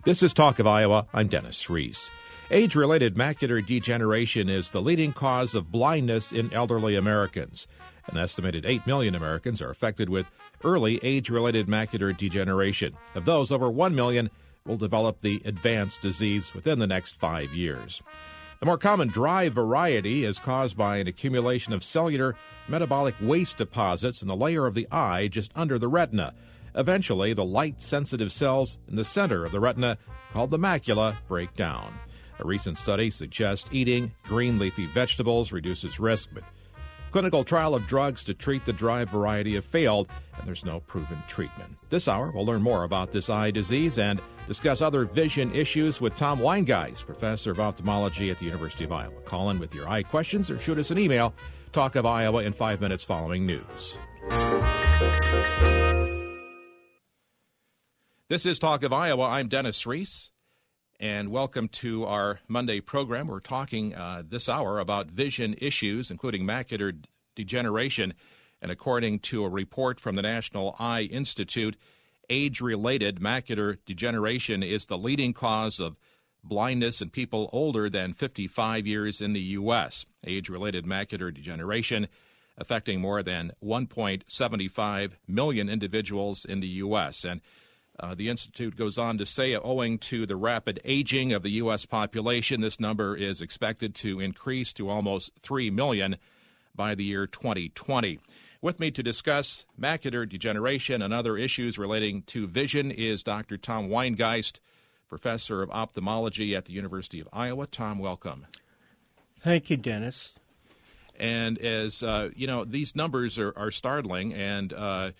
This is Talk of Iowa. I'm Dennis Reese. Age-related macular degeneration is the leading cause of blindness in elderly Americans. An estimated 8 million Americans are affected with early age-related macular degeneration. Of those, over 1 million will develop the advanced disease within the next 5 years. The more common dry variety is caused by an accumulation of cellular metabolic waste deposits in the layer of the eye just under the retina. Eventually, the light-sensitive cells in the center of the retina, called the macula, break down. A recent study suggests eating green leafy vegetables reduces risk, but clinical trial of drugs to treat the dry variety have failed, and there's no proven treatment. This hour, we'll learn more about this eye disease and discuss other vision issues with Tom Weingeist, professor of ophthalmology at the University of Iowa. Call in with your eye questions or shoot us an email, Talk of Iowa, in 5 minutes following news. This is Talk of Iowa. I'm Dennis Reese, and welcome to our Monday program. We're talking this hour about vision issues, including macular degeneration. And according to a report from the National Eye Institute, age-related macular degeneration is the leading cause of blindness in people older than 55 years in the U.S. Age-related macular degeneration affecting more than 1.75 million individuals in the U.S. And the Institute goes on to say, owing to the rapid aging of the U.S. population, this number is expected to increase to almost 3 million by the year 2020. With me to discuss macular degeneration and other issues relating to vision is Dr. Tom Weingeist, professor of ophthalmology at the University of Iowa. Tom, welcome. Thank you, Dennis. And as these numbers are startling, and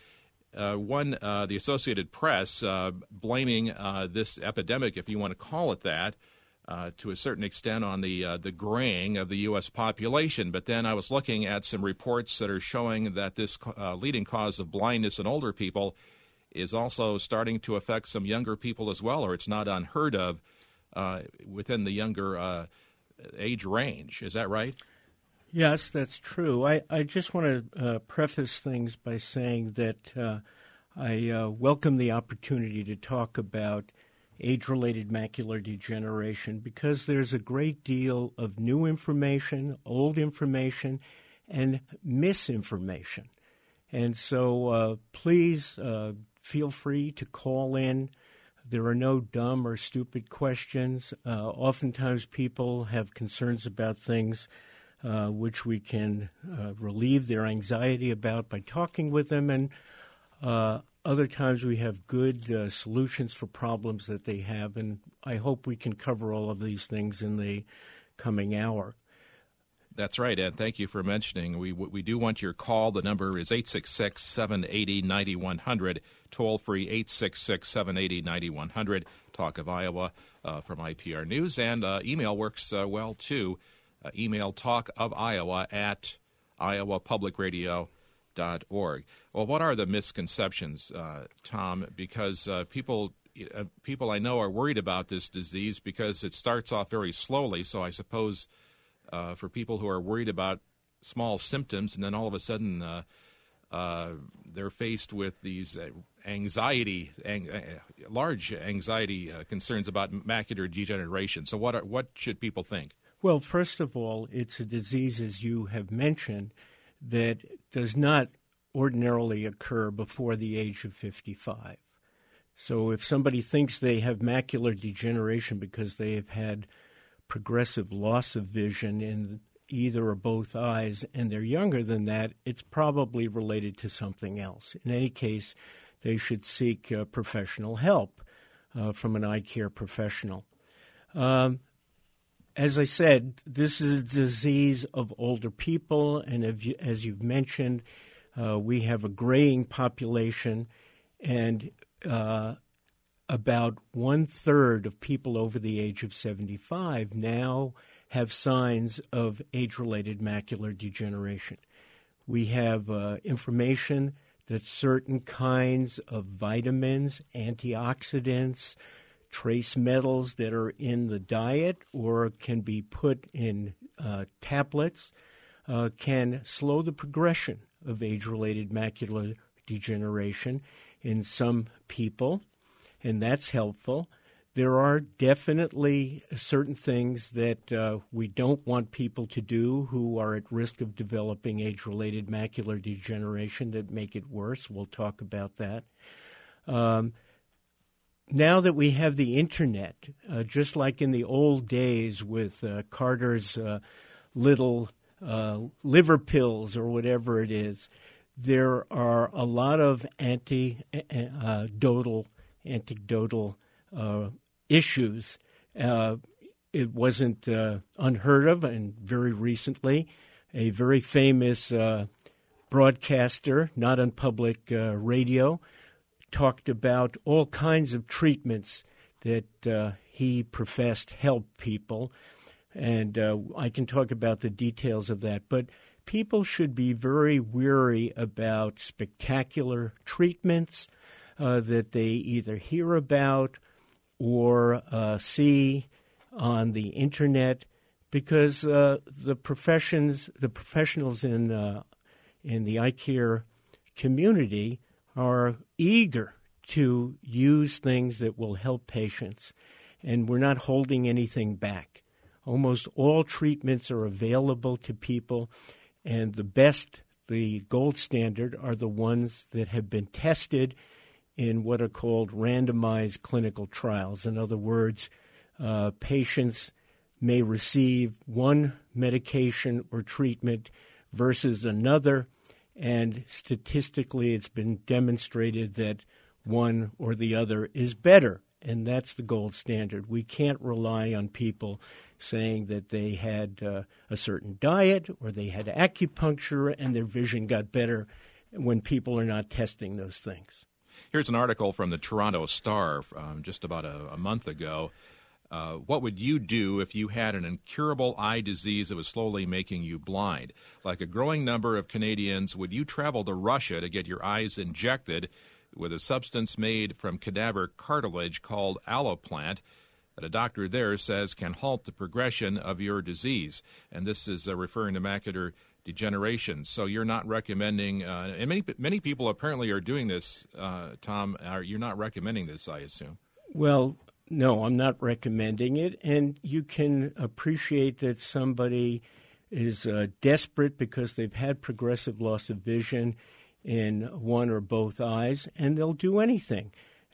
the Associated Press blaming this epidemic, if you want to call it that, to a certain extent on the graying of the U.S. population. But then I was looking at some reports that are showing that this leading cause of blindness in older people is also starting to affect some younger people as well, or it's not unheard of within the younger age range. Is that right? Yes, that's true. I just want to preface things by saying that I welcome the opportunity to talk about age-related macular degeneration because there's a great deal of new information, old information, and misinformation. And so please feel free to call in. There are no dumb or stupid questions. Oftentimes people have concerns about things which we can relieve their anxiety about by talking with them, and other times we have good solutions for problems that they have, and I hope we can cover all of these things in the coming hour. That's right, Ed. Thank you for mentioning. We do want your call. The number is 866-780-9100, toll-free 866-780-9100, Talk of Iowa from IPR News, and email works well, too. Email talkofiowa@iowapublicradio.org. Well, what are the misconceptions, Tom? Because people I know are worried about this disease because it starts off very slowly. So I suppose for people who are worried about small symptoms and then all of a sudden they're faced with these large anxiety concerns about macular degeneration. So what should people think? Well, first of all, it's a disease, as you have mentioned, that does not ordinarily occur before the age of 55. So if somebody thinks they have macular degeneration because they have had progressive loss of vision in either or both eyes and they're younger than that, it's probably related to something else. In any case, they should seek professional help from an eye care professional. As I said, this is a disease of older people, and as you've mentioned, we have a graying population, and about one-third of people over the age of 75 now have signs of age-related macular degeneration. We have information that certain kinds of vitamins, antioxidants, trace metals that are in the diet or can be put in tablets can slow the progression of age-related macular degeneration in some people, and that's helpful. there are definitely certain things that we don't want people to do who are at risk of developing age-related macular degeneration that make it worse. We'll talk about that. Now that we have the Internet, just like in the old days with Carter's little liver pills or whatever it is, there are a lot of anecdotal issues. It wasn't unheard of, and very recently, a very famous broadcaster, not on public radio, talked about all kinds of treatments that he professed help people. And I can talk about the details of that. But people should be very wary about spectacular treatments that they either hear about or see on the Internet, because the professionals in the eye care community are eager to use things that will help patients, and we're not holding anything back. Almost all treatments are available to people, and the gold standard, are the ones that have been tested in what are called randomized clinical trials. In other words, patients may receive one medication or treatment versus another, and statistically it's been demonstrated that one or the other is better, and that's the gold standard. We can't rely on people saying that they had a certain diet or they had acupuncture and their vision got better when people are not testing those things. Here's an article from the Toronto Star just about a month ago. What would you do if you had an incurable eye disease that was slowly making you blind? Like a growing number of Canadians, would you travel to Russia to get your eyes injected with a substance made from cadaver cartilage called Alloplant that a doctor there says can halt the progression of your disease? And this is referring to macular degeneration. So you're not recommending, and many people apparently are doing this, Tom. You're not recommending this, I assume. Well, no, I'm not recommending it. And you can appreciate that somebody is desperate because they've had progressive loss of vision in one or both eyes, and they'll do anything.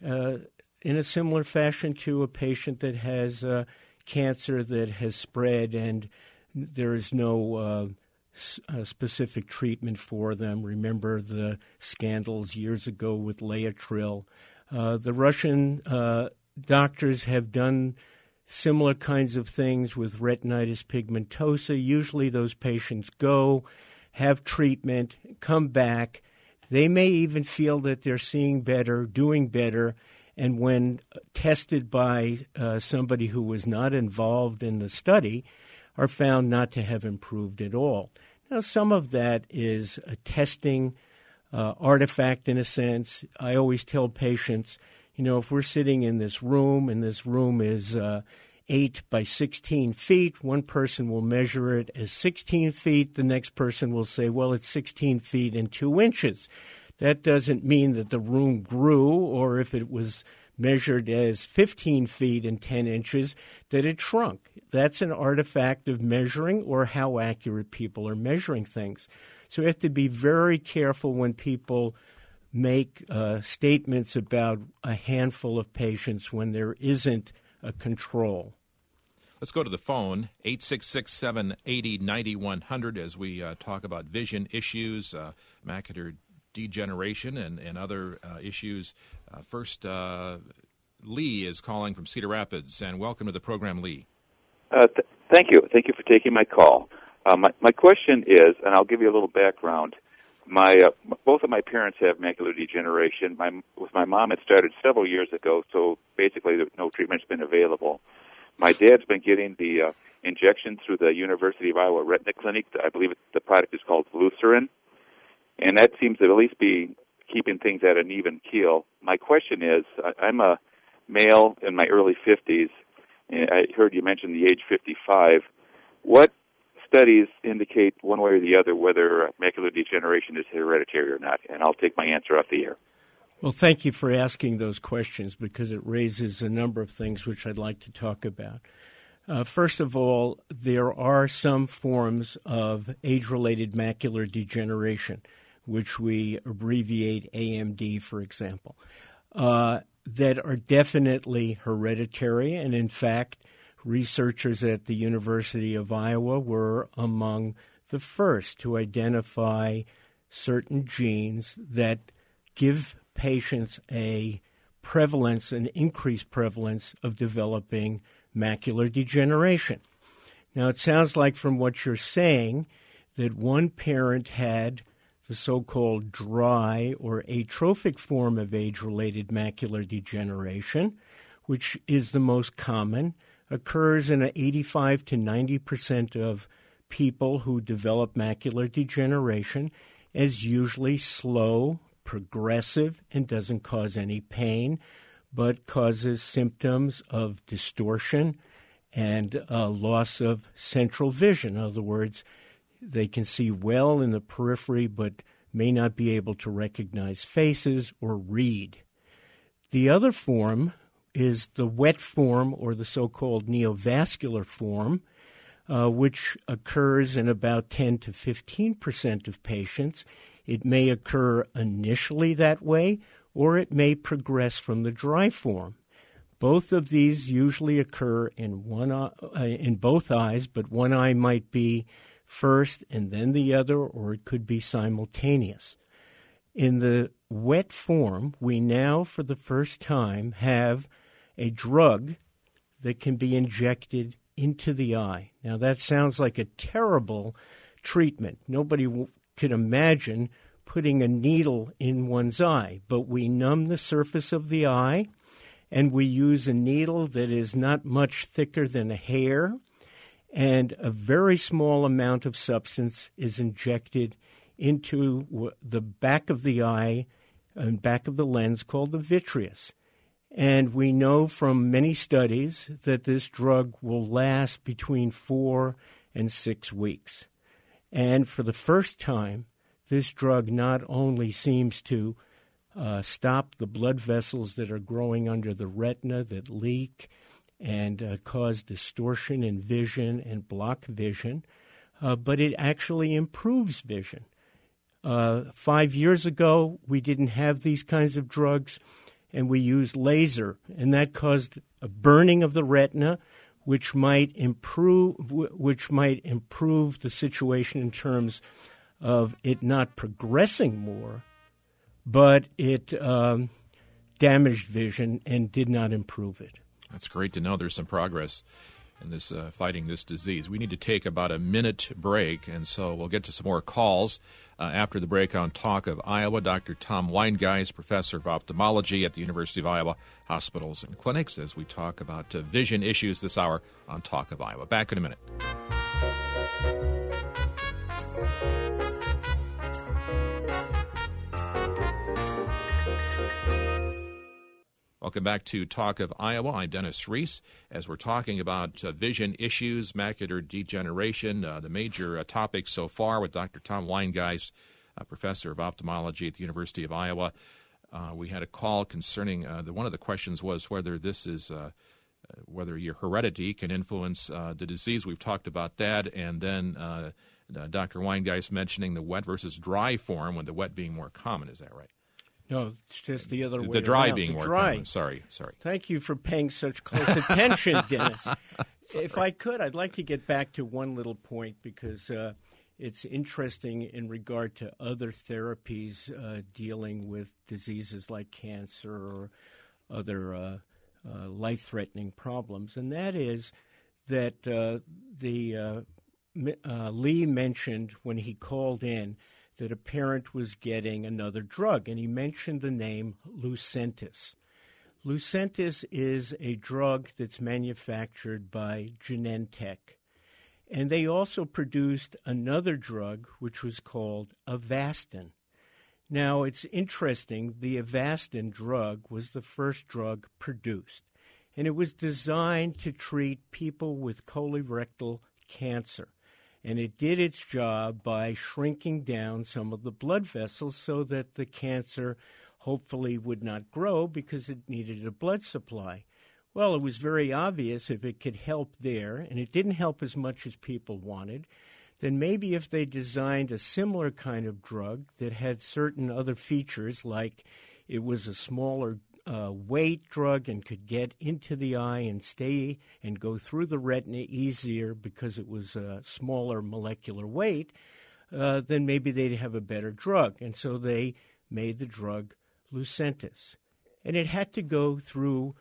In a similar fashion to a patient that has cancer that has spread and there is no specific treatment for them. Remember the scandals years ago with Laetrile. The Russian doctors have done similar kinds of things with retinitis pigmentosa. Usually those patients go, have treatment, come back. They may even feel that they're seeing better, doing better, and when tested by somebody who was not involved in the study, are found not to have improved at all. Now, some of that is a testing artifact in a sense. I always tell patients, if we're sitting in this room and this room is 8 by 16 feet, one person will measure it as 16 feet. The next person will say, well, it's 16 feet and 2 inches. That doesn't mean that the room grew, or if it was measured as 15 feet and 10 inches, that it shrunk. That's an artifact of measuring or how accurate people are measuring things. So we have to be very careful when people make statements about a handful of patients when there isn't a control. Let's go to the phone, 866-780-9100, as we talk about vision issues, macular degeneration, and other issues. First, Lee is calling from Cedar Rapids, and welcome to the program, Lee. Thank you. Thank you for taking my call. My question is, and I'll give you a little background. Both of my parents have macular degeneration. With my mom, it started several years ago, so basically no treatment's been available. My dad's been getting the injection through the University of Iowa Retina Clinic. I believe the product is called Flucerin, and that seems to at least be keeping things at an even keel. My question is, I'm a male in my early 50s, and I heard you mention the age 55. What studies indicate one way or the other whether macular degeneration is hereditary or not? And I'll take my answer off the air. Well, thank you for asking those questions because it raises a number of things which I'd like to talk about. First of all, there are some forms of age-related macular degeneration, which we abbreviate AMD, for example, that are definitely hereditary. And in fact, researchers at the University of Iowa were among the first to identify certain genes that give patients a prevalence, an increased prevalence of developing macular degeneration. Now, it sounds like from what you're saying that one parent had the so-called dry or atrophic form of age-related macular degeneration, which is the most common, occurs in 85 to 90% of people who develop macular degeneration, as usually slow, progressive, and doesn't cause any pain, but causes symptoms of distortion and loss of central vision. In other words, they can see well in the periphery but may not be able to recognize faces or read. The other form is the wet form, or the so-called neovascular form, which occurs in about 10 to 15% of patients. It may occur initially that way, or it may progress from the dry form. Both of these usually occur in both eyes, but one eye might be first and then the other, or it could be simultaneous. In the wet form, we now, for the first time, have a drug that can be injected into the eye. Now, that sounds like a terrible treatment. Nobody could imagine putting a needle in one's eye, but we numb the surface of the eye, and we use a needle that is not much thicker than a hair, and a very small amount of substance is injected into the back of the eye and back of the lens called the vitreous. And we know from many studies that this drug will last between 4 and 6 weeks. And for the first time, this drug not only seems to stop the blood vessels that are growing under the retina that leak and cause distortion in vision and block vision, but it actually improves vision. 5 years ago, we didn't have these kinds of drugs, and we used laser, and that caused a burning of the retina, which might improve the situation in terms of it not progressing more, but it damaged vision and did not improve it. That's great to know there's some progress in this fighting this disease. We need to take about a minute break, and so we'll get to some more calls after the break on Talk of Iowa. Dr. Tom Weingeist, professor of ophthalmology at the University of Iowa Hospitals and Clinics, as we talk about vision issues this hour on Talk of Iowa. Back in a minute. Welcome back to Talk of Iowa. I'm Dennis Reese. As we're talking about vision issues, macular degeneration, the major topics so far with Dr. Tom Weingeist, professor of ophthalmology at the University of Iowa. We had a call concerning one of the questions was whether this is whether your heredity can influence the disease. We've talked about that, and then Dr. Weingeist mentioning the wet versus dry form, with the wet being more common. Is that right? No, it's just the other way around. The dry being more common. Sorry. Thank you for paying such close attention, Dennis. If I could, I'd like to get back to one little point because it's interesting in regard to other therapies dealing with diseases like cancer or other life-threatening problems, and that is that Lee mentioned when he called in that a parent was getting another drug, and he mentioned the name Lucentis. Lucentis is a drug that's manufactured by Genentech, and they also produced another drug which was called Avastin. Now, it's interesting, the Avastin drug was the first drug produced, and it was designed to treat people with colorectal cancer. And it did its job by shrinking down some of the blood vessels so that the cancer hopefully would not grow because it needed a blood supply. Well, it was very obvious if it could help there, and it didn't help as much as people wanted, then maybe if they designed a similar kind of drug that had certain other features, like it was a smaller weight drug and could get into the eye and stay and go through the retina easier because it was a smaller molecular weight, then maybe they'd have a better drug. And so they made the drug Lucentis. And it had to go through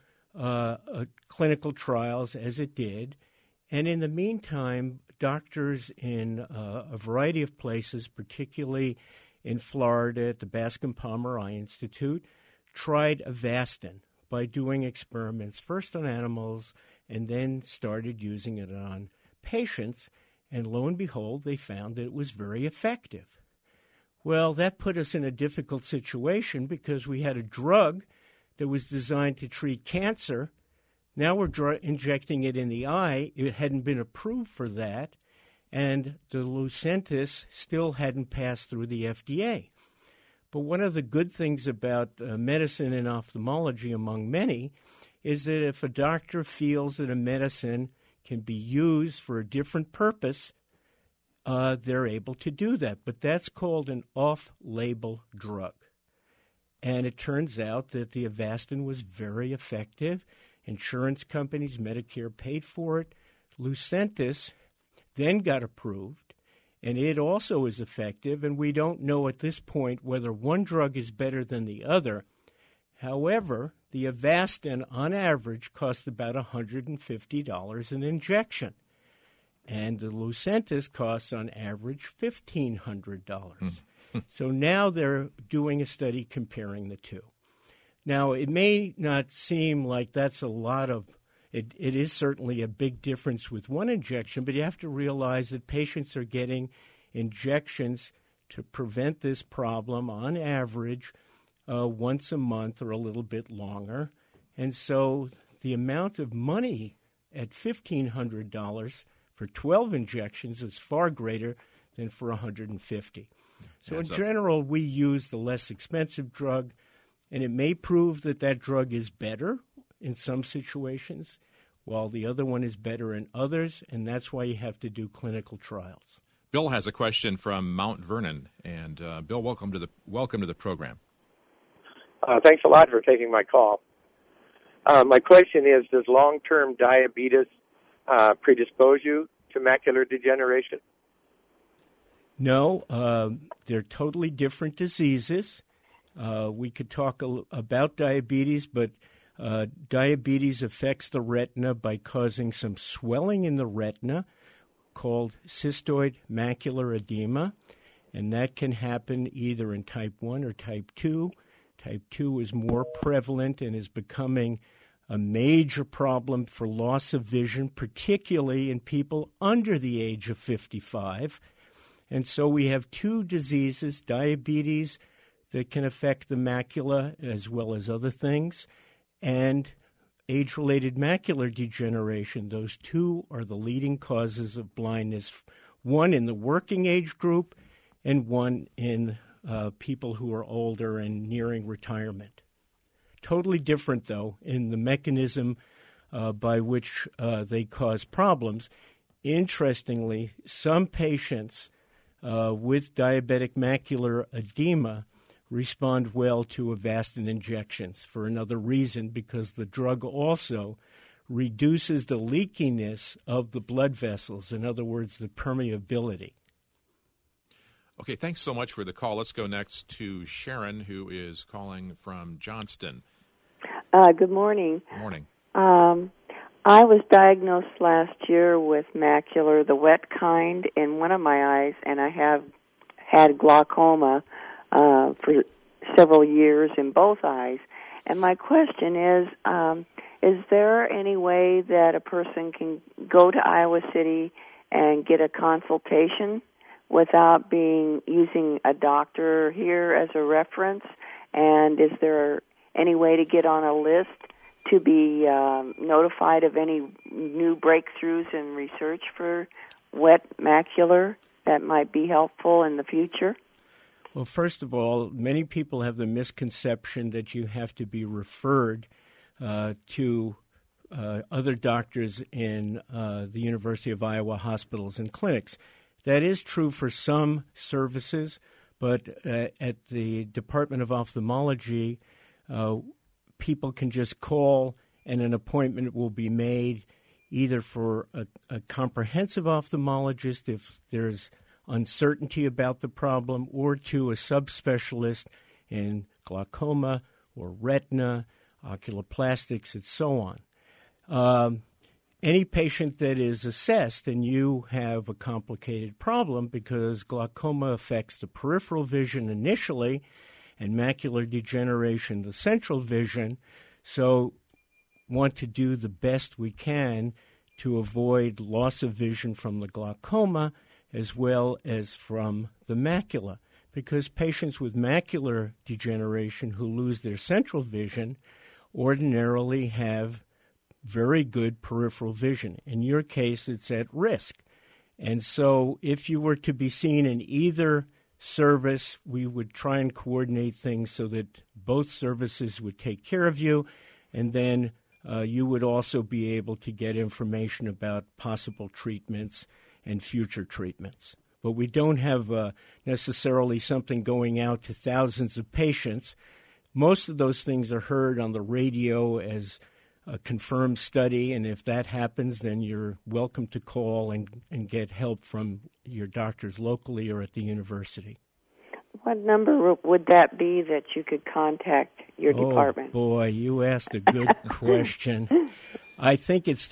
clinical trials as it did. And in the meantime, doctors in a variety of places, particularly in Florida at the Bascom Palmer Eye Institute, tried Avastin by doing experiments first on animals and then started using it on patients. And lo and behold, they found that it was very effective. Well, that put us in a difficult situation because we had a drug that was designed to treat cancer. Now we're injecting it in the eye. It hadn't been approved for that, and the Lucentis still hadn't passed through the FDA. But one of the good things about medicine and ophthalmology, among many, is that if a doctor feels that a medicine can be used for a different purpose, they're able to do that. But that's called an off-label drug. And it turns out that the Avastin was very effective. Insurance companies, Medicare, paid for it. Lucentis then got approved, and it also is effective. And we don't know at this point whether one drug is better than the other. However, the Avastin, on average, costs about $150 an injection. And the Lucentis costs, on average, $1,500. So now they're doing a study comparing the two. Now, it may not seem like that's a lot of it is certainly a big difference with one injection, but you have to realize that patients are getting injections to prevent this problem on average once a month or a little bit longer. And so the amount of money at $1,500 for 12 injections is far greater than for $150. So in general, we use the less expensive drug, and it may prove that that drug is better in some situations, while the other one is better in others, and that's why you have to do clinical trials. Bill has a question from Mount Vernon, and Bill, welcome to the program. Thanks a lot for taking my call. My question is, does long-term diabetes predispose you to macular degeneration? No, they're totally different diseases. We could talk about diabetes, but diabetes affects the retina by causing some swelling in the retina called cystoid macular edema, and that can happen either in type 1 or type 2. Type 2 is more prevalent and is becoming a major problem for loss of vision, particularly in people under the age of 55. And so we have two diseases, diabetes that can affect the macula as well as other things, and age-related macular degeneration. Those two are the leading causes of blindness, one in the working age group and one in people who are older and nearing retirement. Totally different, though, in the mechanism by which they cause problems. Interestingly, some patients with diabetic macular edema respond well to Avastin injections for another reason, because the drug also reduces the leakiness of the blood vessels, in other words, the permeability. Okay, thanks so much for the call. Let's go next to Sharon, who is calling from Johnston. Good morning. Good morning. I was diagnosed last year with macular, the wet kind, in one of my eyes, and I have had glaucoma for several years in both eyes. And my question is there any way that a person can go to Iowa City and get a consultation without using a doctor here as a reference? And is there any way to get on a list to be notified of any new breakthroughs in research for wet macular that might be helpful in the future? Well, first of all, many people have the misconception that you have to be referred to other doctors in the University of Iowa hospitals and clinics. That is true for some services, but at the Department of Ophthalmology, people can just call and an appointment will be made either for a comprehensive ophthalmologist if there's uncertainty about the problem, or to a subspecialist in glaucoma or retina, oculoplastics, and so on. Any patient that is assessed and you have a complicated problem because glaucoma affects the peripheral vision initially and macular degeneration the central vision, so want to do the best we can to avoid loss of vision from the glaucoma as well as from the macula, because patients with macular degeneration who lose their central vision ordinarily have very good peripheral vision. In your case, it's at risk. And so if you were to be seen in either service, we would try and coordinate things so that both services would take care of you, and then you would also be able to get information about possible treatments and future treatments. But we don't have necessarily something going out to thousands of patients. Most of those things are heard on the radio as a confirmed study, and if that happens, then you're welcome to call and get help from your doctors locally or at the university. What number would that be that you could contact your department? Oh, boy, you asked a good question. I think it's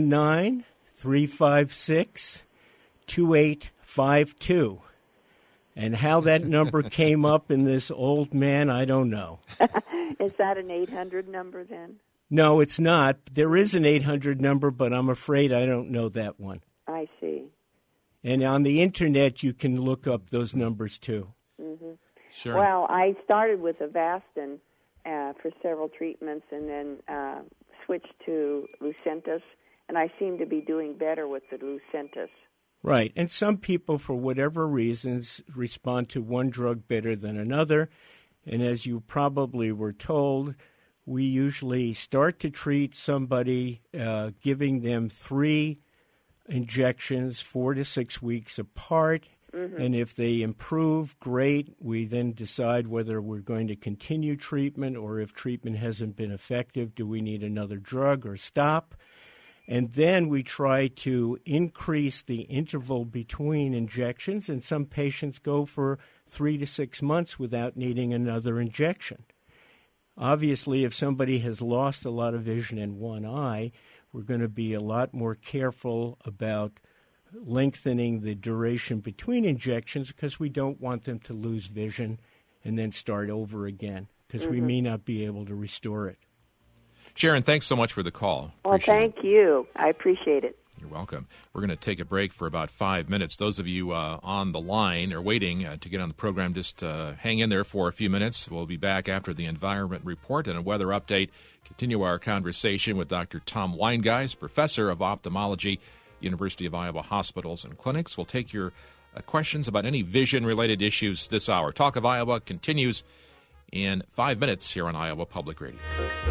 319-356-2852. And how that number came up in this old man, I don't know. Is that an 800 number then? No, it's not. There is an 800 number, but I'm afraid I don't know that one. I see. And on the Internet, you can look up those numbers, too. Mm-hmm. Sure. Well, I started with Avastin for several treatments and then switched to Lucentis, and I seem to be doing better with the Lucentis. Right. And some people, for whatever reasons, respond to one drug better than another. And as you probably were told, we usually start to treat somebody giving them 3 injections 4 to 6 weeks apart. Mm-hmm. And if they improve, great. We then decide whether we're going to continue treatment, or if treatment hasn't been effective, do we need another drug or stop? And then we try to increase the interval between injections, and some patients go for 3 to 6 months without needing another injection. Obviously, if somebody has lost a lot of vision in one eye, we're going to be a lot more careful about lengthening the duration between injections because we don't want them to lose vision and then start over again because we may not be able to restore it. Sharon, thanks so much for the call. Well, thank you. I appreciate it. You're welcome. We're going to take a break for about 5 minutes. Those of you on the line or waiting to get on the program, just hang in there for a few minutes. We'll be back after the Environment Report and a weather update. Continue our conversation with Dr. Tom Weingeist, Professor of Ophthalmology, University of Iowa Hospitals and Clinics. We'll take your questions about any vision-related issues this hour. Talk of Iowa continues in 5 minutes here on Iowa Public Radio.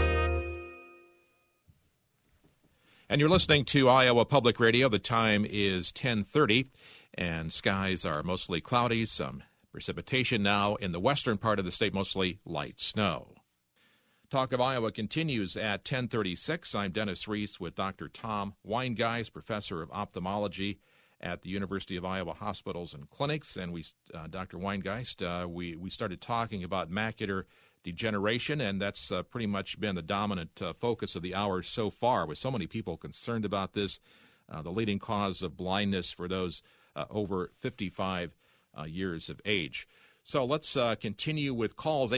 And you're listening to Iowa Public Radio. The time is 10:30, and skies are mostly cloudy. Some precipitation now in the western part of the state, mostly light snow. Talk of Iowa continues at 10:36. I'm Dennis Reese with Dr. Tom Weingeist, Professor of Ophthalmology at the University of Iowa Hospitals and Clinics. And Dr. Weingeist, we started talking about macular degeneration, and that's pretty much been the dominant focus of the hour so far, with so many people concerned about this, the leading cause of blindness for those over 55 years of age. So let's continue with calls,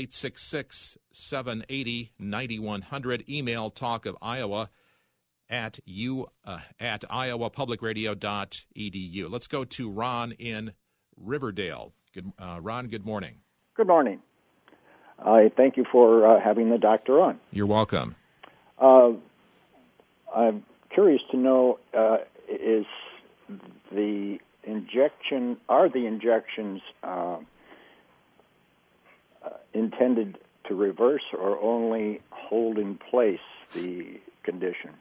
866-780-9100, email talkofiowa at iowapublicradio.edu. Let's go to Ron in Riverdale. Ron, good morning. Good morning. I thank you for having the doctor on. You're welcome. I'm curious to know, are the injections intended to reverse or only hold in place the condition?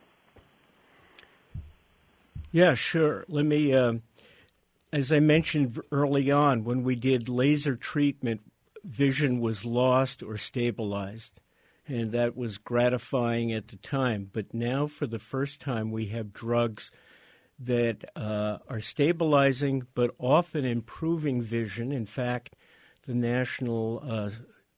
Yeah, sure. Let me, as I mentioned early on, when we did laser treatment, vision was lost or stabilized, and that was gratifying at the time. But now, for the first time, we have drugs that are stabilizing but often improving vision. In fact, the National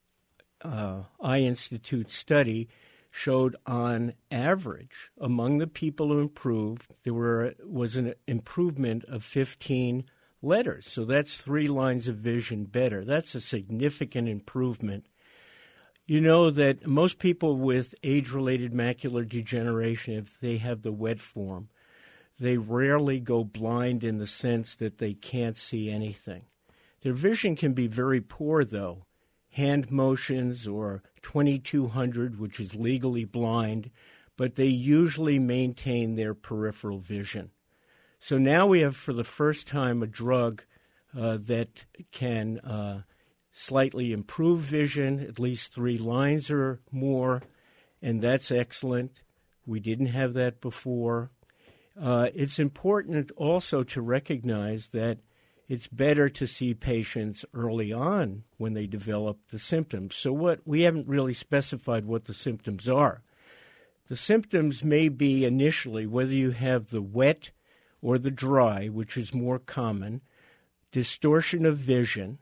Eye Institute study showed on average, among the people who improved, there was an improvement of 15 letters. So that's 3 lines of vision better. That's a significant improvement. You know that most people with age-related macular degeneration, if they have the wet form, they rarely go blind in the sense that they can't see anything. Their vision can be very poor, though. Hand motions or 2200, which is legally blind, but they usually maintain their peripheral vision. So now we have, for the first time, a drug that can slightly improve vision, at least 3 lines or more, and that's excellent. We didn't have that before. It's important also to recognize that it's better to see patients early on when they develop the symptoms. So we haven't really specified what the symptoms are. The symptoms may be initially, whether you have the wet or the dry, which is more common, distortion of vision,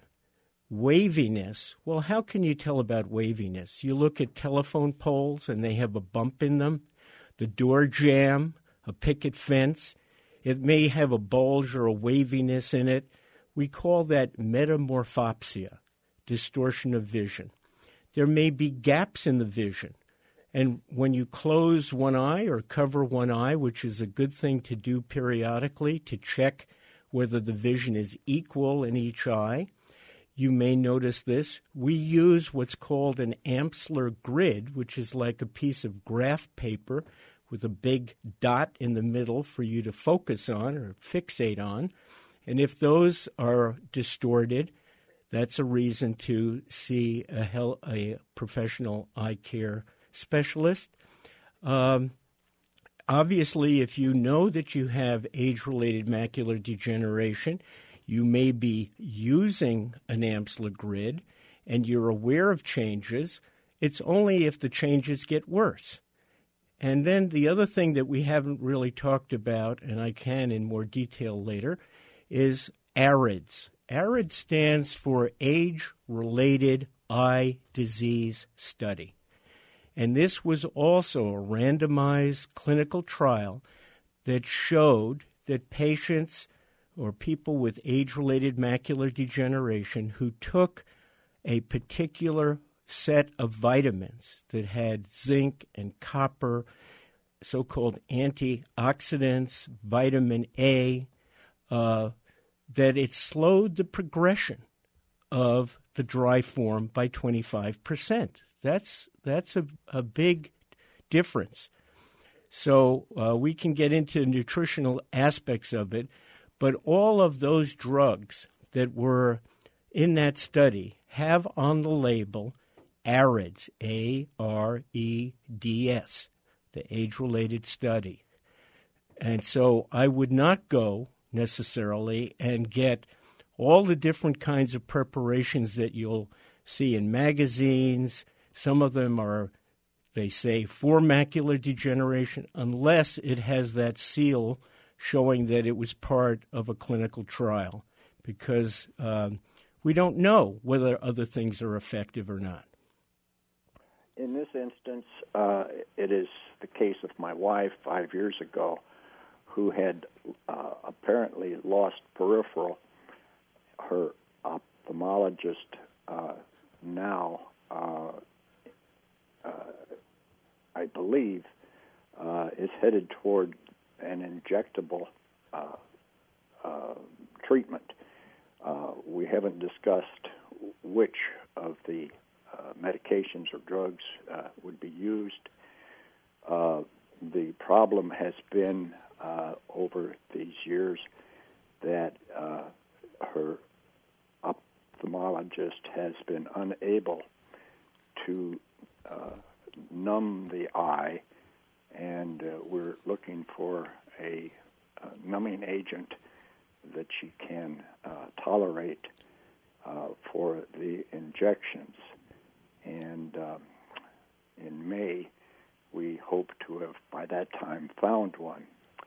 waviness. Well, how can you tell about waviness? You look at telephone poles and they have a bump in them, the door jamb, a picket fence. It may have a bulge or a waviness in it. We call that metamorphopsia, distortion of vision. There may be gaps in the vision. And when you close one eye or cover one eye, which is a good thing to do periodically to check whether the vision is equal in each eye, you may notice this. We use what's called an Amsler grid, which is like a piece of graph paper with a big dot in the middle for you to focus on or fixate on. And if those are distorted, that's a reason to see a professional eye care specialist. Obviously, if you know that you have age-related macular degeneration, you may be using an Amsler grid and you're aware of changes. It's only if the changes get worse. And then the other thing that we haven't really talked about, and I can in more detail later, is ARIDS. ARID stands for Age-Related Eye Disease Study. And this was also a randomized clinical trial that showed that patients or people with age-related macular degeneration who took a particular set of vitamins that had zinc and copper, so-called antioxidants, vitamin A, that it slowed the progression of the dry form by 25%. That's a big difference. So we can get into nutritional aspects of it, but all of those drugs that were in that study have on the label ARIDS, A-R-E-D-S, the age-related study. And so I would not go necessarily and get all the different kinds of preparations that you'll see in magazines. Some of them are, they say, for macular degeneration, unless it has that seal showing that it was part of a clinical trial, because we don't know whether other things are effective or not. In this instance, it is the case of my wife 5 years ago, who had apparently lost peripheral. Her ophthalmologist now, I believe, is headed toward an injectable treatment. We haven't discussed which of the medications or drugs would be used. The problem has been over these years that her ophthalmologist has been unable to numb the eye, and we're looking for a numbing agent that she can tolerate for the injections. And in May, we hope to have, by that time, found one.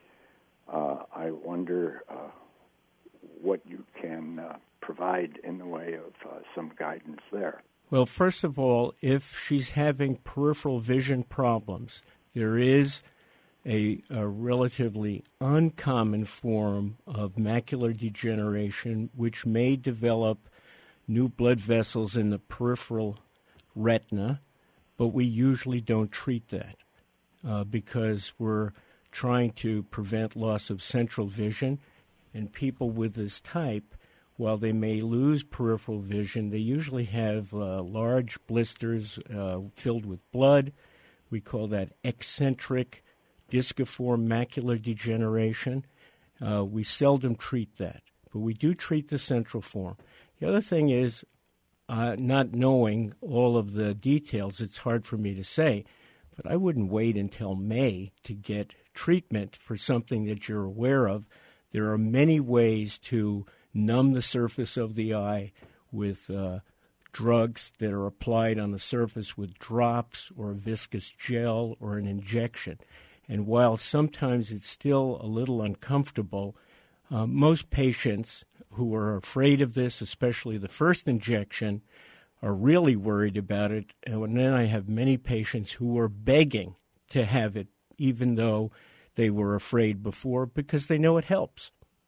I wonder what you can provide in the way of some guidance there. Well, first of all, if she's having peripheral vision problems, there is a relatively uncommon form of macular degeneration which may develop new blood vessels in the peripheral retina, but we usually don't treat that because we're trying to prevent loss of central vision. And people with this type, while they may lose peripheral vision, they usually have large blisters filled with blood. We call that eccentric disciform macular degeneration. We seldom treat that, but we do treat the central form. The other thing is, not knowing all of the details, it's hard for me to say, but I wouldn't wait until May to get treatment for something that you're aware of. There are many ways to numb the surface of the eye with drugs that are applied on the surface with drops or a viscous gel or an injection. And while sometimes it's still a little uncomfortable, most patients who are afraid of this, especially the first injection, are really worried about it. And then I have many patients who are begging to have it, even though they were afraid before, because they know it helps.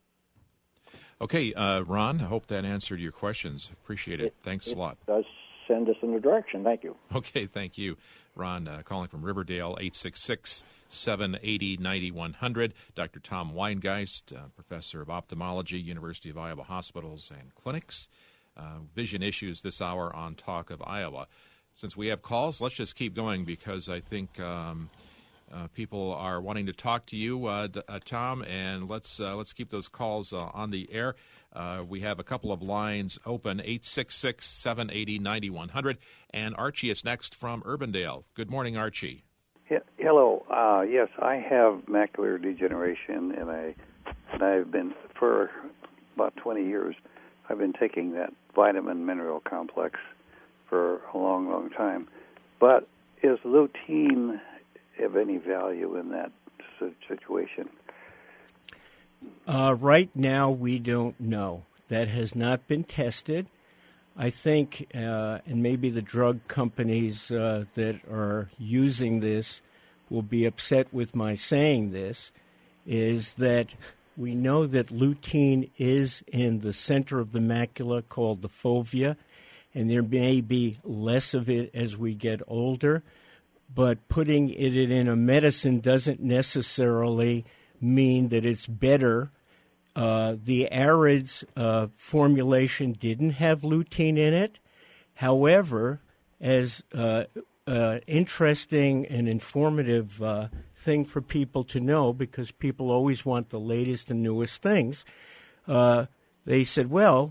Okay, Ron, I hope that answered your questions. Appreciate it. Thanks a lot. It does send us in the direction. Thank you. Okay, thank you. Ron calling from Riverdale, 866-780-9100. Dr. Tom Weingeist, professor of ophthalmology, University of Iowa Hospitals and Clinics. Vision issues this hour on Talk of Iowa. Since we have calls, let's just keep going because I think people are wanting to talk to you, Tom, and let's keep those calls on the air. We have a couple of lines open, 866-780-9100, and Archie is next from Urbandale. Good morning, Archie. Hello. Yes, I have macular degeneration, and I've been, for about 20 years, I've been taking that vitamin mineral complex for a long, long time. But is lutein have any value in that situation? Right now, we don't know. That has not been tested. I think, and maybe the drug companies that are using this will be upset with my saying this, is that we know that lutein is in the center of the macula called the fovea, and there may be less of it as we get older. But putting it in a medicine doesn't necessarily mean that it's better. The ARIDS formulation didn't have lutein in it. However, as interesting and informative thing for people to know, because people always want the latest and newest things, they said, well,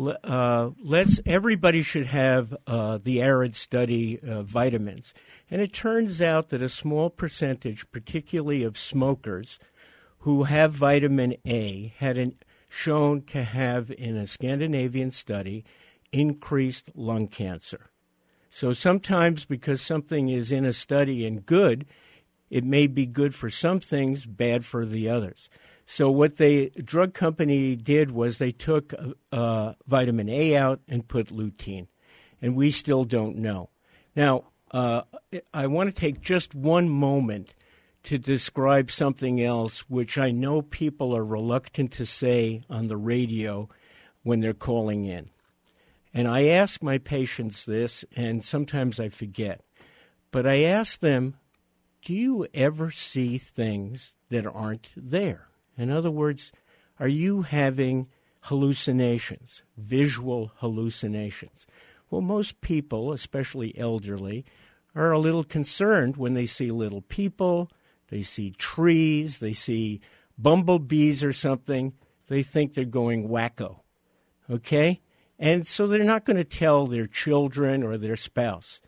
everybody should have the ARID study vitamins. And it turns out that a small percentage, particularly of smokers who have vitamin A, had shown to have, in a Scandinavian study, increased lung cancer. So sometimes because something is in a study and good, it may be good for some things, bad for the others. So what the drug company did was they took vitamin A out and put lutein, and we still don't know. Now, I want to take just one moment to describe something else which I know people are reluctant to say on the radio when they're calling in. And I ask my patients this, and sometimes I forget. But I ask them, do you ever see things that aren't there? In other words, are you having hallucinations, visual hallucinations? Well, most people, especially elderly, are a little concerned when they see little people, they see trees, they see bumblebees or something. They think they're going wacko, okay? And so they're not going to tell their children or their spouse.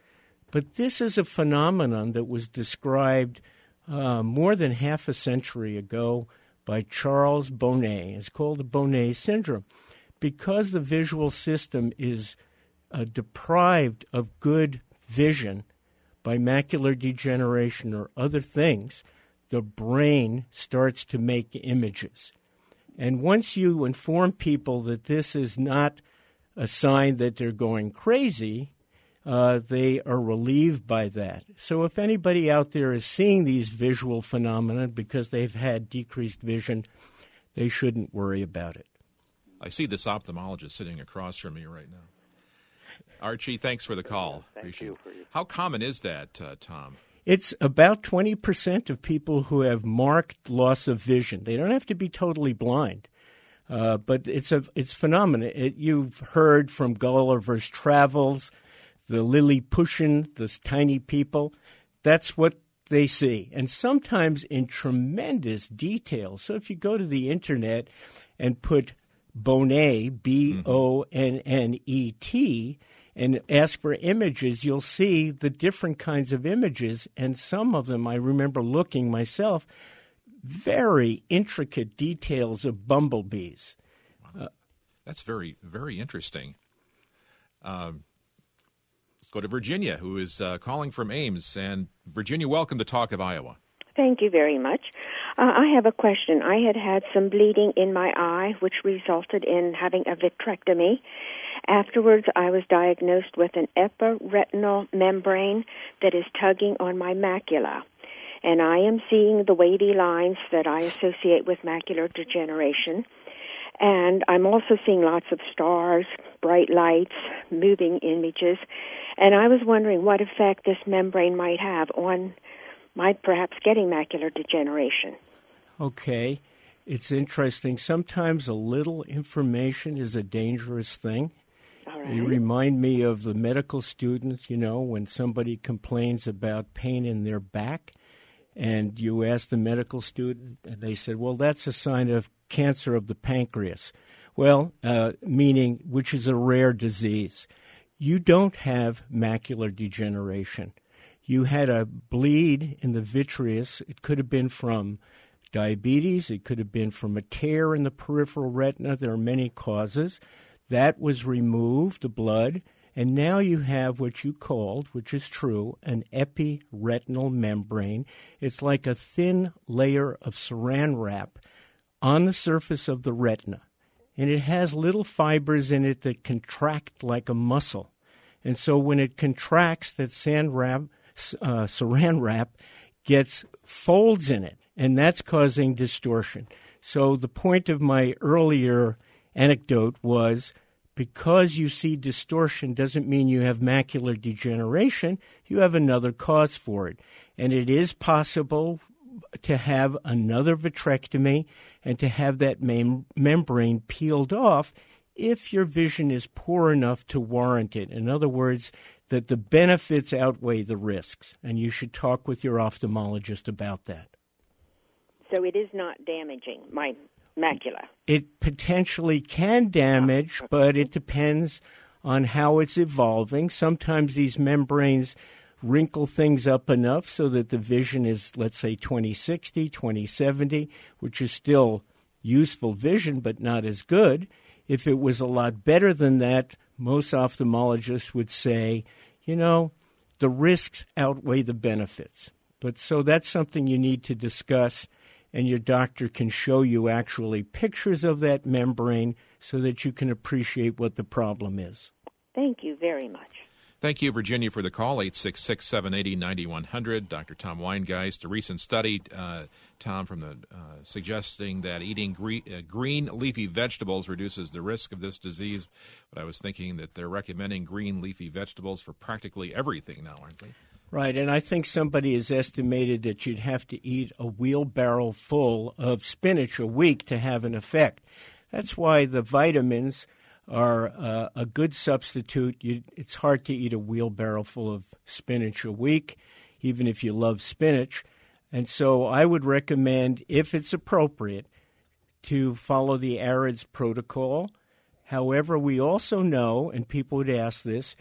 But this is a phenomenon that was described more than half a century ago by Charles Bonnet. It's called the Bonnet syndrome. Because the visual system is deprived of good vision by macular degeneration or other things, the brain starts to make images. And once you inform people that this is not a sign that they're going crazy, they are relieved by that. So if anybody out there is seeing these visual phenomena because they've had decreased vision, they shouldn't worry about it. I see this ophthalmologist sitting across from me right now. Archie, thanks for the call. Thank you. How common is that, Tom? It's about 20% of people who have marked loss of vision. They don't have to be totally blind, but it's phenomenal. You've heard from Gulliver's Travels, the Lilliputian, the tiny people. That's what they see, and sometimes in tremendous detail. So if you go to the Internet and put Bonnet, Bonnet, and ask for images, you'll see the different kinds of images, and some of them, I remember looking myself, very intricate details of bumblebees. That's very, very interesting. Let's go to Virginia, who is calling from Ames. And Virginia, welcome to Talk of Iowa. Thank you very much. I have a question. I had some bleeding in my eye, which resulted in having a vitrectomy. Afterwards, I was diagnosed with an epiretinal membrane that is tugging on my macula. And I am seeing the wavy lines that I associate with macular degeneration. And I'm also seeing lots of stars, bright lights, moving images. And I was wondering what effect this membrane might have on my perhaps getting macular degeneration. Okay. It's interesting. Sometimes a little information is a dangerous thing. All right. You remind me of the medical students, when somebody complains about pain in their back, and you ask the medical student, and they said, well, that's a sign of cancer of the pancreas. Well, meaning, which is a rare disease. You don't have macular degeneration. You had a bleed in the vitreous. It could have been from diabetes. It could have been from a tear in the peripheral retina. There are many causes. That was removed, the blood, and now you have what you called, which is true, an epiretinal membrane. It's like a thin layer of saran wrap on the surface of the retina, and it has little fibers in it that contract like a muscle. And so when it contracts, that saran wrap gets folds in it, and that's causing distortion. So the point of my earlier anecdote was, because you see distortion doesn't mean you have macular degeneration. You have another cause for it. And it is possible to have another vitrectomy and to have that membrane peeled off if your vision is poor enough to warrant it. In other words, that the benefits outweigh the risks. And you should talk with your ophthalmologist about that. So it is not damaging my macula. It potentially can damage, but it depends on how it's evolving. Sometimes these membranes wrinkle things up enough so that the vision is, let's say, 20/60, 20/70, which is still useful vision, but not as good. If it was a lot better than that, most ophthalmologists would say, the risks outweigh the benefits. But so that's something you need to discuss, and your doctor can show you actually pictures of that membrane so that you can appreciate what the problem is. Thank you very much. Thank you, Virginia, for the call, 866-780-9100. Dr. Tom Weingeist, a recent study, Tom, from the suggesting that eating green leafy vegetables reduces the risk of this disease. But I was thinking that they're recommending green leafy vegetables for practically everything now, aren't they? Right, and I think somebody has estimated that you'd have to eat a wheelbarrow full of spinach a week to have an effect. That's why the vitamins are a good substitute. It's hard to eat a wheelbarrow full of spinach a week, even if you love spinach. And so I would recommend, if it's appropriate, to follow the AREDS protocol. However, we also know, and people would ask this,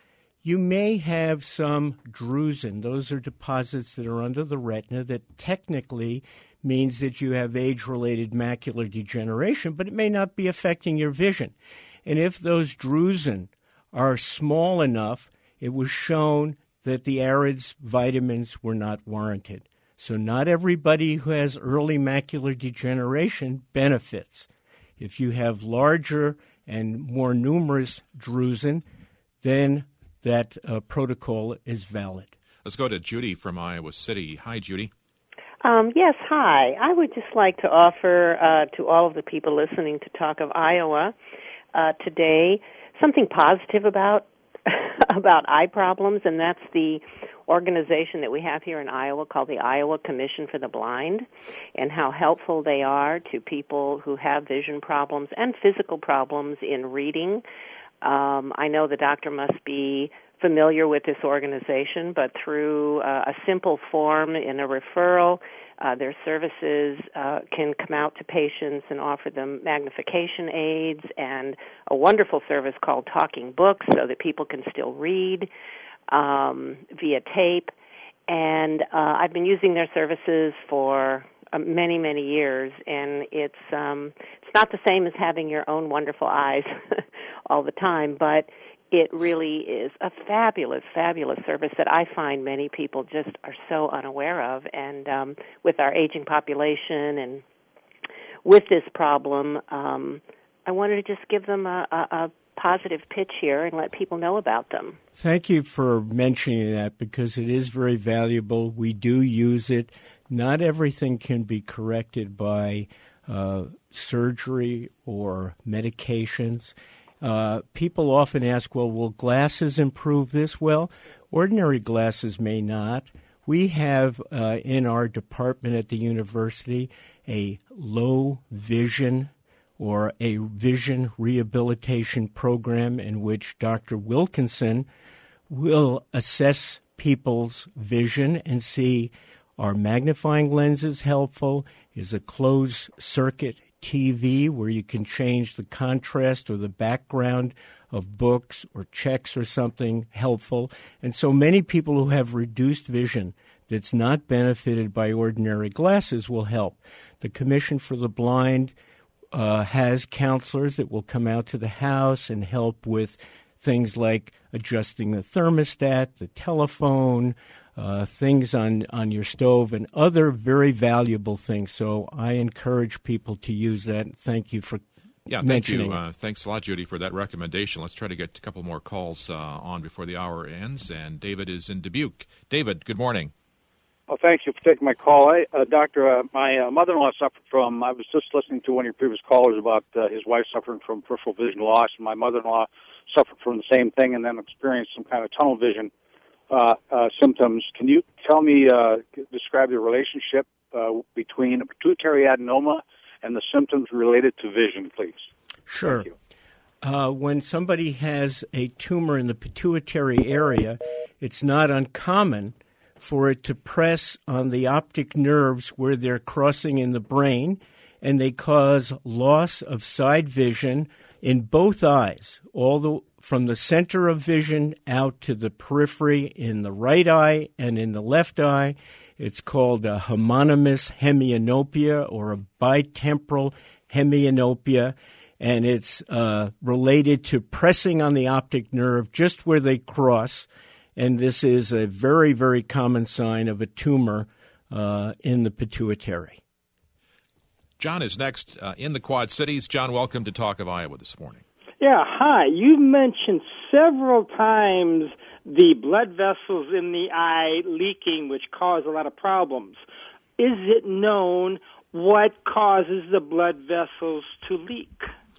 you may have some drusen. Those are deposits that are under the retina that technically means that you have age-related macular degeneration, but it may not be affecting your vision. And if those drusen are small enough, it was shown that the AREDS vitamins were not warranted. So not everybody who has early macular degeneration benefits. If you have larger and more numerous drusen, then that protocol is valid. Let's go to Judy from Iowa City. Hi, Judy. Yes, hi. I would just like to offer to all of the people listening to Talk of Iowa today something positive about eye problems, and that's the organization that we have here in Iowa called the Iowa Commission for the Blind, and how helpful they are to people who have vision problems and physical problems in reading. I know the doctor must be familiar with this organization, but through a simple form in a referral, their services can come out to patients and offer them magnification aids and a wonderful service called Talking Books so that people can still read via tape. And I've been using their services for many, many years, and it's not the same as having your own wonderful eyes all the time, but it really is a fabulous, fabulous service that I find many people just are so unaware of. And with our aging population and with this problem, I wanted to just give them a positive pitch here and let people know about them. Thank you for mentioning that because it is very valuable. We do use it. Not everything can be corrected by surgery or medications. People often ask, well, will glasses improve this? Well, ordinary glasses may not. We have in our department at the university a low vision or a vision rehabilitation program in which Dr. Wilkinson will assess people's vision and see, are magnifying lenses helpful? Is a closed-circuit TV where you can change the contrast or the background of books or checks or something helpful? And so many people who have reduced vision that's not benefited by ordinary glasses will help. The Commission for the Blind has counselors that will come out to the house and help with things like adjusting the thermostat, the telephone, things on your stove, and other very valuable things. So I encourage people to use that. Thank you for mentioning it. Thanks a lot, Judy, for that recommendation. Let's try to get a couple more calls on before the hour ends. And David is in Dubuque. David, good morning. Well, thank you for taking my call. Doctor, my mother-in-law suffered from, I was just listening to one of your previous callers about his wife suffering from peripheral vision loss, and my mother-in-law suffered from the same thing and then experienced some kind of tunnel vision symptoms. Can you tell me, describe the relationship between a pituitary adenoma and the symptoms related to vision, please? Sure. When somebody has a tumor in the pituitary area, it's not uncommon for it to press on the optic nerves where they're crossing in the brain, and they cause loss of side vision in both eyes, from the center of vision out to the periphery in the right eye and in the left eye. It's called a homonymous hemianopia or a bitemporal hemianopia, and it's related to pressing on the optic nerve just where they cross. And this is a very, very common sign of a tumor in the pituitary. John is next in the Quad Cities. John, welcome to Talk of Iowa this morning. Yeah, hi. You mentioned several times the blood vessels in the eye leaking, which cause a lot of problems. Is it known what causes the blood vessels to leak?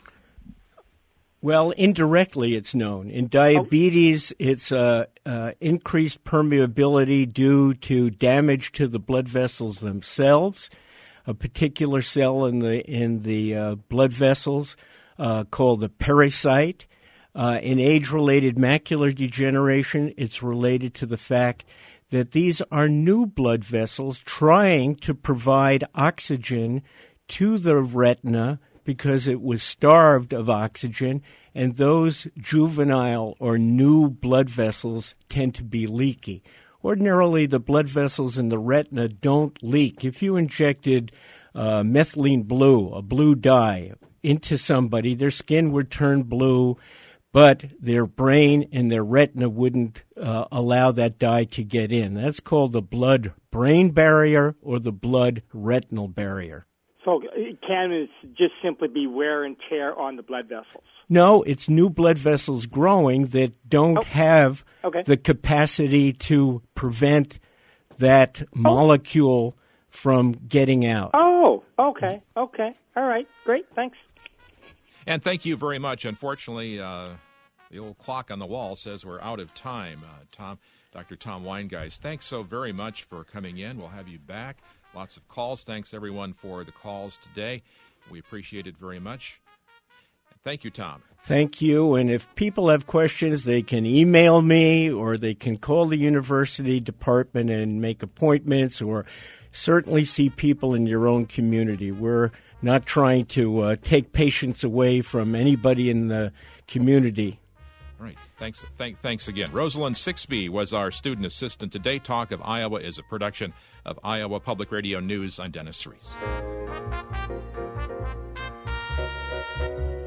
Well, indirectly it's known. In diabetes, it's increased permeability due to damage to the blood vessels themselves. A particular cell in the blood vessels called the pericyte. In age-related macular degeneration, it's related to the fact that these are new blood vessels trying to provide oxygen to the retina because it was starved of oxygen, and those juvenile or new blood vessels tend to be leaky. Ordinarily, the blood vessels in the retina don't leak. If you injected methylene blue, a blue dye, into somebody, their skin would turn blue, but their brain and their retina wouldn't allow that dye to get in. That's called the blood-brain barrier or the blood-retinal barrier. So it can just simply be wear and tear on the blood vessels? No, it's new blood vessels growing that don't have the capacity to prevent that molecule from getting out. Oh, okay. All right, great, thanks. And thank you very much. Unfortunately, the old clock on the wall says we're out of time. Dr. Tom Weingeist, thanks so very much for coming in. We'll have you back. Lots of calls. Thanks, everyone, for the calls today. We appreciate it very much. Thank you, Tom. Thank you. And if people have questions, they can email me or they can call the university department and make appointments, or certainly see people in your own community. We're not trying to take patients away from anybody in the community. All right. Thanks again. Rosalind Sixby was our student assistant today. Talk of Iowa is a production of Iowa Public Radio News. I'm Dennis Reese.